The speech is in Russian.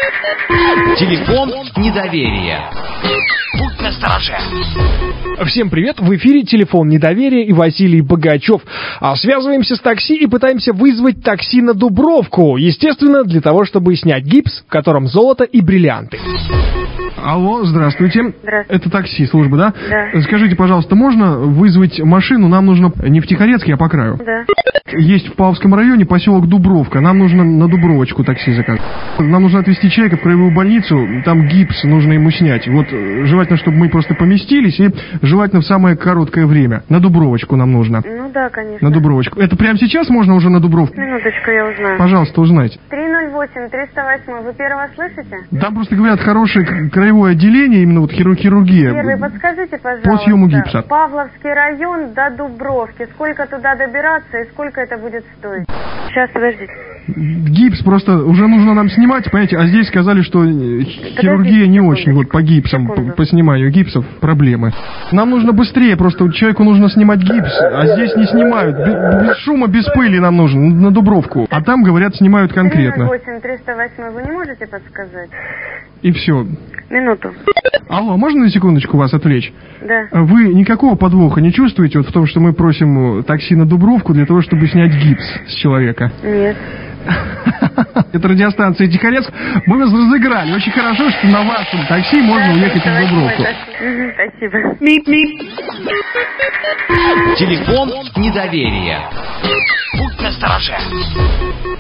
Телефон недоверия. Будь настороже. Всем привет, в эфире телефон недоверия и Василий Богачев. Связываемся с такси и пытаемся вызвать такси на Дубровку. Естественно, для того, чтобы снять гипс, в котором золото и бриллианты. Алло, здравствуйте. Здравствуйте. Это такси, служба, да? Да. Скажите, пожалуйста, можно вызвать машину? Нам нужно не в Тихорецке, а по краю. Да. Есть в Павловском районе поселок Дубровка. Нам нужно на Дубровочку такси заказать. Нам нужно отвезти человека в краевую больницу. Там гипс нужно ему снять. Вот желательно, чтобы мы просто поместились, и желательно в самое короткое время. На Дубровочку нам нужно. Ну да, конечно. На Дубровочку. Это прямо сейчас можно уже на Дубровку? Минуточку, я узнаю. Пожалуйста, узнайте. 308-308, вы первого слышите? Там просто говорят хорошее краевое отделение, именно вот хирургия. Первый, подскажите, пожалуйста. По съему гипса. Павловский район до Дубровки. Сколько туда добираться и сколько это будет стоить? Сейчас, подождите. Гипс просто уже нужно нам снимать, понимаете, а здесь сказали, что хирургия не очень, вот по гипсам, по сниманию гипсов проблемы. Нам нужно быстрее, просто человеку нужно снимать гипс, а здесь не снимают. Без шума, без пыли нам нужно, на Дубровку. А там, говорят, снимают конкретно. 308-308, вы не можете подсказать? И все. Минуту. Алло, можно на секундочку вас отвлечь? Да. Вы никакого подвоха не чувствуете вот в том, что мы просим такси на Дубровку для того, чтобы снять гипс с человека? Нет. Это радиостанция Тихорецк. Мы вас разыграли. Очень хорошо, что на вашем такси можно уехать на Дубровку. Спасибо. Телефон недоверия. Будь настороже.